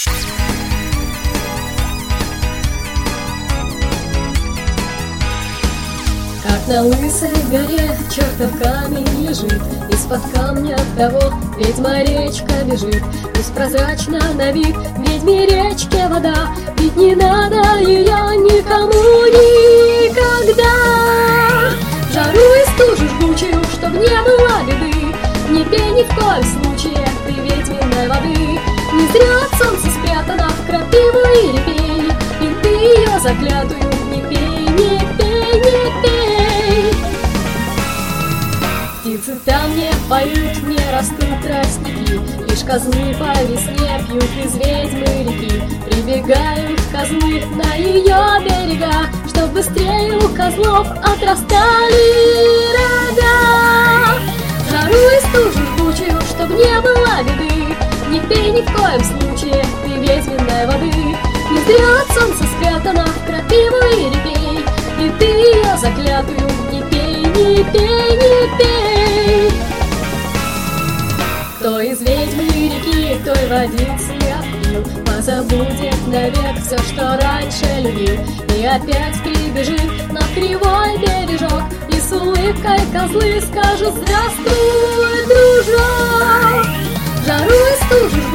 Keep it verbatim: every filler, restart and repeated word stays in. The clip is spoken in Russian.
Как на лысой горе чертов камень лежит, из-под камня того ведьма речка бежит. Пусть прозрачна на вид ведьме речке вода, ведь не надо ее никому никогда. В жару и стужу жгучую, чтоб не было беды, не пей ни в коем случае ты ведьминой воды. Не зря от солнца спрятана в крапиву и репей, и ты ее заклятую не пей, не пей, не пей. Птицы там не поют, не растут тростники, лишь козлы по весне пьют из ведьмы реки. Прибегают козлы на ее берега, чтоб быстрее у козлов отрастали рога. В жару и стужу жгучую, чтоб не было беды, не пей ни в коем случае ты ведьминой воды. Не зря от солнца спрятана в крапиву и репей, и ты ее заклятую не пей, не пей, не пей. Кто из ведьмы реки той водицы отпил, позабудет навек все, что раньше любил, и опять прибежит на кривой бережок, и с улыбкой козлы скажут: здравствуй, дружок. В жару и стужу